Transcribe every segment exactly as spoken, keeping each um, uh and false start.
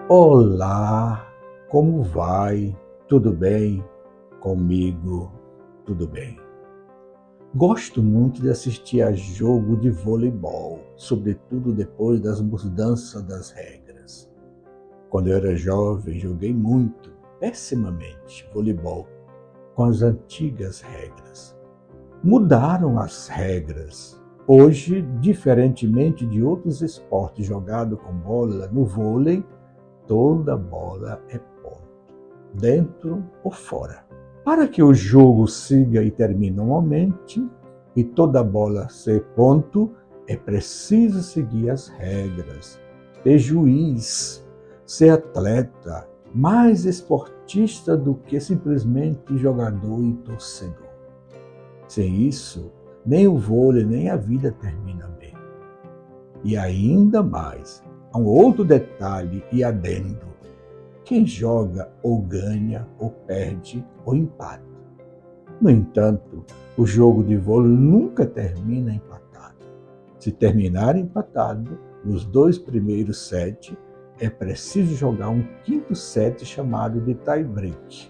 Olá, como vai? Tudo bem? Comigo, tudo bem. Gosto muito de assistir a jogo de voleibol, sobretudo depois das mudanças das regras. Quando eu era jovem, joguei muito, pessimamente, voleibol, com as antigas regras. Mudaram as regras. Hoje, diferentemente de outros esportes jogados com bola, no vôlei, toda bola é ponto, dentro ou fora. Para que o jogo siga e termine normalmente e toda bola ser ponto, é preciso seguir as regras, ter juiz, ser atleta, mais esportista do que simplesmente jogador e torcedor. Sem isso, nem o vôlei nem a vida termina bem. E ainda mais, há um outro detalhe e adendo. Quem joga ou ganha, ou perde, ou empata. No entanto, o jogo de vôlei nunca termina empatado. Se terminar empatado, nos dois primeiros sets, é preciso jogar um quinto set chamado de tie-break.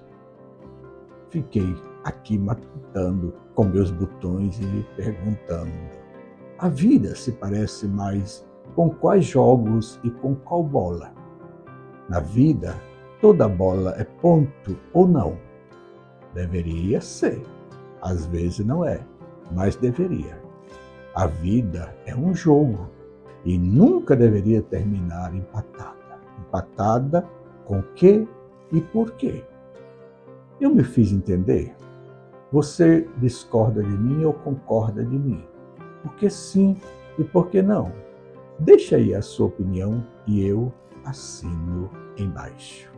Fiquei aqui matutando com meus botões e me perguntando: a vida se parece mais com quais jogos e com qual bola? Na vida, toda bola é ponto ou não? Deveria ser. Às vezes não é, mas deveria. A vida é um jogo e nunca deveria terminar empatada. Empatada com quê e por quê? Eu me fiz entender? Você discorda de mim ou concorda de mim? Por que sim e por que não? Deixa aí a sua opinião e eu assino embaixo.